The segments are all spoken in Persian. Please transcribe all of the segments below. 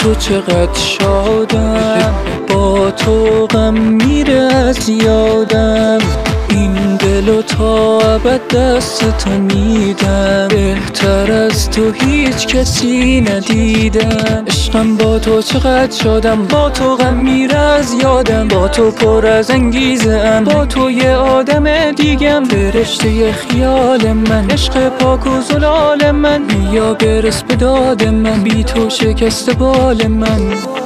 تو چقدر شادم، با تو غم میره از یادم. این دلو تا ابد دست تو میدم، بهتر از تو هیچ کسی ندیدم. عشقم با تو چقدر شادم، با تو غم میره از یادم. با تو پر از انگیزم، با تو یه آدم دیگم. فرشته خیال من، عشق پاک و زلال من. بیا برس به داد من، بی تو شکست بال من.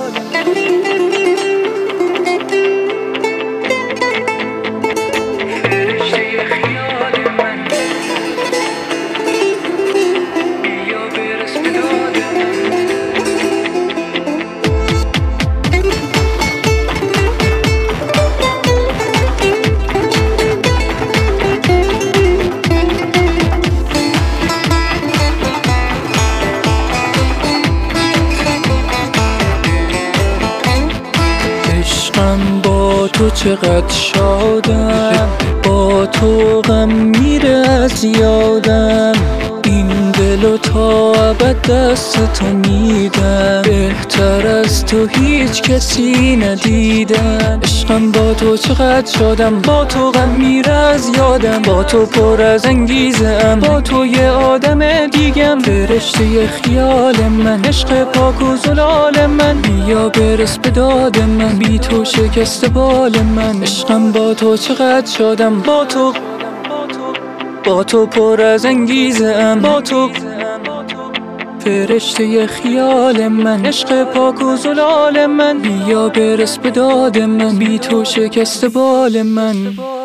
با تو چقدر شادم، با تو غم میره از یادم. این دلو تا ابد دست تو میدم، بهتر از تو هیچ کسی ندیدم. عشقم با تو چقدر شادم، با تو غم میره از یادم. با تو پر از انگیزم، با تو یه آدم دیگم. فرشته خیال من، عشق پاک و زلال من. بیا برس به داد من، بی تو شکست بال من. عشقم با تو چقدر شادم، با تو پر از انگیزم. با تو فرشته خیال من، عشق پاک و زلال من. بیا برس به داد من، بی تو شکست بال من.